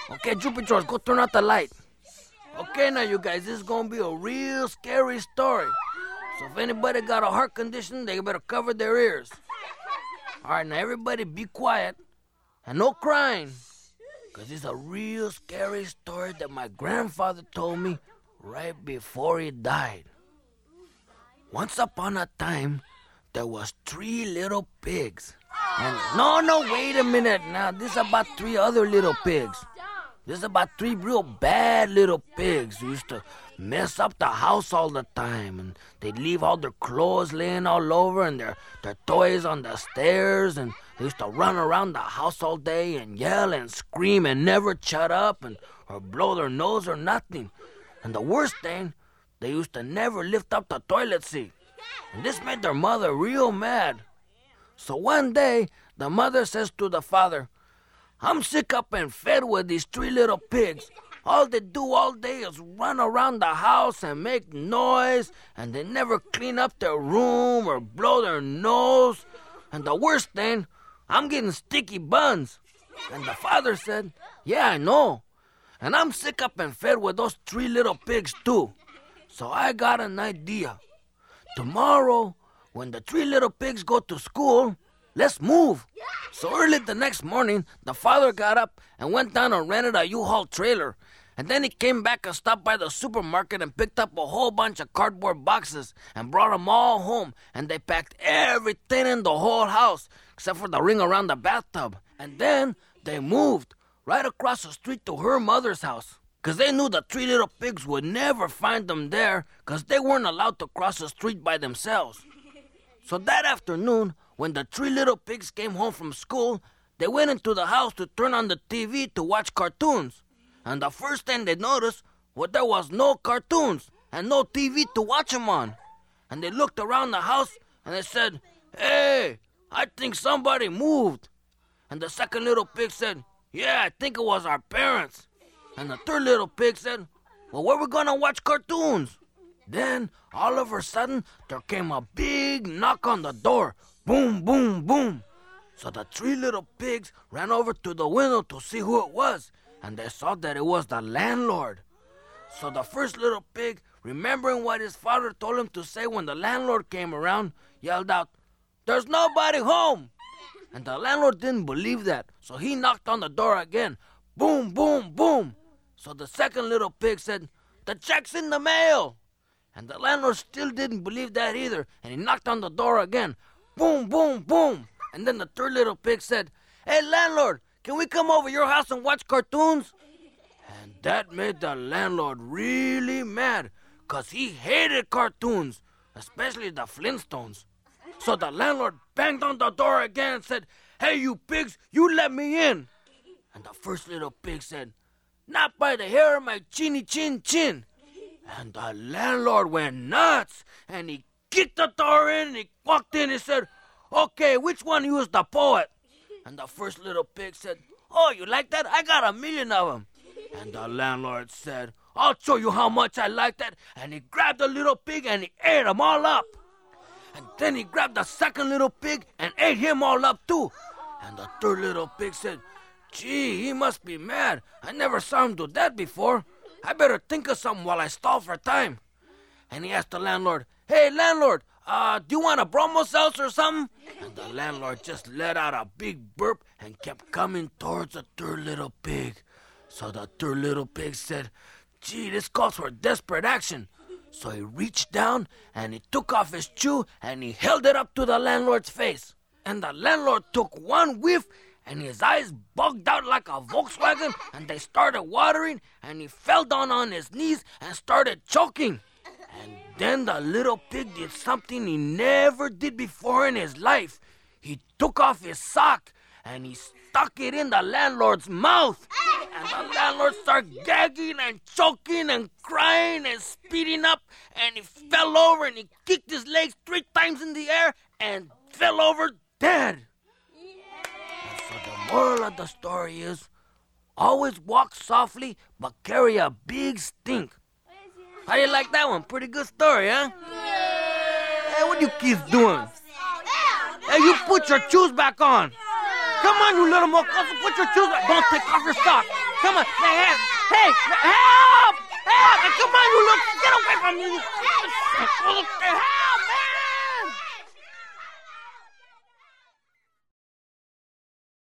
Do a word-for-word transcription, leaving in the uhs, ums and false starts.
Okay, Jupiter, go turn out the light. Okay, now, you guys, this is going to be a real scary story. So if anybody got a heart condition, they better cover their ears. All right, now, everybody be quiet and no crying, because it's a real scary story that my grandfather told me right before he died. Once upon a time, there was three little pigs. And no, no, wait a minute now. This is about three other little pigs. This is about three real bad little pigs who used to mess up the house all the time. And they'd leave all their clothes laying all over and their, their toys on the stairs. And they used to run around the house all day and yell and scream and never shut up and or blow their nose or nothing. And the worst thing, they used to never lift up the toilet seat. And this made their mother real mad. So one day, the mother says to the father, I'm sick up and fed with these three little pigs. All they do all day is run around the house and make noise, and they never clean up their room or blow their nose. And the worst thing, I'm getting sticky buns. And the father said, yeah, I know. And I'm sick up and fed with those three little pigs too. So I got an idea. Tomorrow, when the three little pigs go to school, let's move. So early the next morning, the father got up and went down and rented a U-Haul trailer. And then he came back and stopped by the supermarket and picked up a whole bunch of cardboard boxes and brought them all home. And they packed everything in the whole house, except for the ring around the bathtub. And then they moved right across the street to her mother's house, because they knew the three little pigs would never find them there, because they weren't allowed to cross the street by themselves. So that afternoon, when the three little pigs came home from school, they went into the house to turn on the T V to watch cartoons. And the first thing they noticed was there was no cartoons and no T V to watch them on. And they looked around the house and they said, hey, I think somebody moved. And the second little pig said, yeah, I think it was our parents. And the third little pig said, well, where we gonna watch cartoons? Then, all of a sudden, there came a big knock on the door. Boom, boom, boom. So the three little pigs ran over to the window to see who it was, and they saw that it was the landlord. So the first little pig, remembering what his father told him to say when the landlord came around, yelled out, there's nobody home. And the landlord didn't believe that, so he knocked on the door again. Boom, boom, boom. So the second little pig said, the check's in the mail. And the landlord still didn't believe that either, and he knocked on the door again. Boom, boom, boom. And then the third little pig said, hey, landlord, can we come over your house and watch cartoons? And that made the landlord really mad, because he hated cartoons, especially the Flintstones. So the landlord banged on the door again and said, hey, you pigs, you let me in. And the first little pig said, not by the hair of my chinny chin chin. And the landlord went nuts, and he kicked the door in, and he walked in and said, okay, which one of you is the poet? And the first little pig said, oh, you like that? I got a million of them. And the landlord said, I'll show you how much I like that. And he grabbed the little pig and he ate them all up. And then he grabbed the second little pig and ate him all up too. And the third little pig said, gee, he must be mad. I never saw him do that before. I better think of something while I stall for time. And he asked the landlord, hey, landlord, uh, do you want a bromo seltzer or something? And the landlord just let out a big burp and kept coming towards the third little pig. So the third little pig said, gee, this calls for desperate action. So he reached down and he took off his shoe and he held it up to the landlord's face. And the landlord took one whiff and his eyes bugged out like a Volkswagen, and they started watering, and he fell down on his knees and started choking. And then the little pig did something he never did before in his life. He took off his sock, and he stuck it in the landlord's mouth. And the landlord started gagging and choking and crying and speeding up, and he fell over, and he kicked his legs three times in the air and fell over dead. So the moral of the story is, always walk softly, but carry a big stink. How do you like that one? Pretty good story, huh? Hey, what are you kids doing? Hey, you put your shoes back on. Come on, you little mocoso, put your shoes back. Don't take off your socks. Come on. Hey, hey, hey, help! Help! Hey, come on, you look. Get away from me. You... Help!